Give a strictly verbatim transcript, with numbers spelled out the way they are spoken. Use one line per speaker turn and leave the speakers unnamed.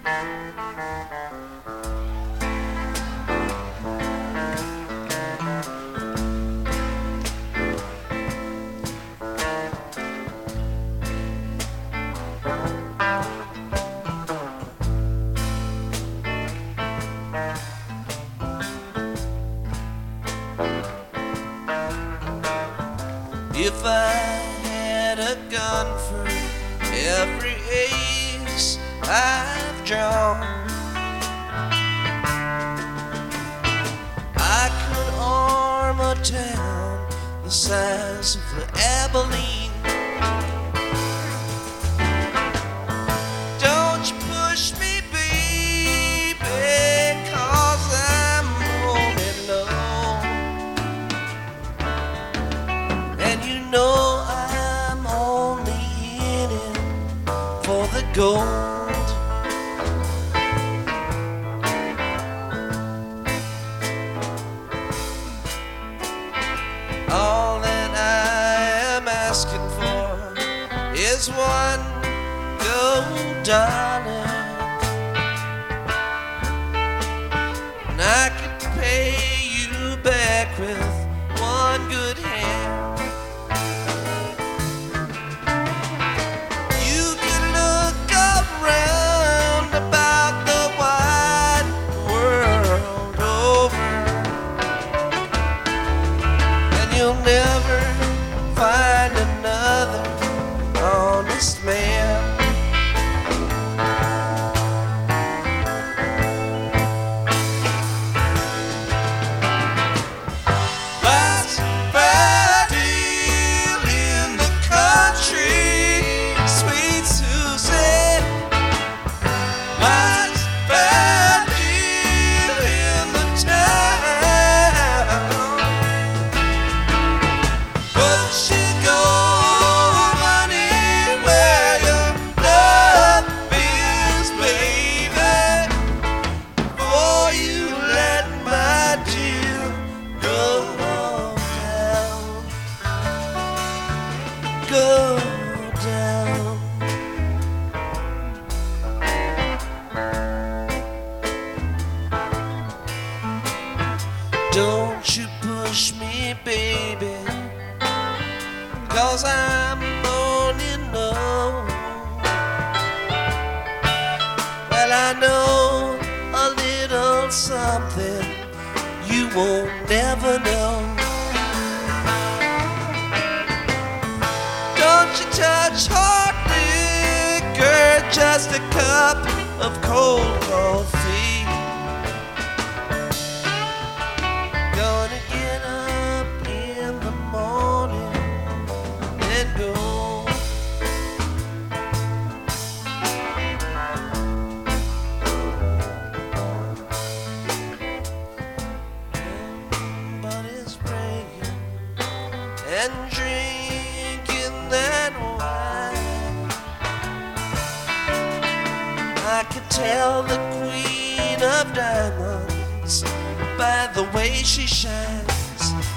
If I had a gun for every ace I've drawn, I could arm a town the size of Abilene. Don't you push me, baby, 'cause I'm only low. And you know I'm only in it for the gold. All that I am asking for is one gold dollar, and I could pay you back with one good hand. You can look around about the wide world over, and you'll never find another honest man. Last fair deal in the country, sweet Susan. Last fair deal in the town. But she go money where your love is, baby, before you let my deal go down, go down. Don't you push me, baby, 'cause I'm only low. Well, I know a little something you won't never know. Don't you touch hard liquor, just a cup of cold coffee. Gonna get up in the morning and go. Everybody's praying and drinking that wine. I could tell the queen of diamonds by the way she shines.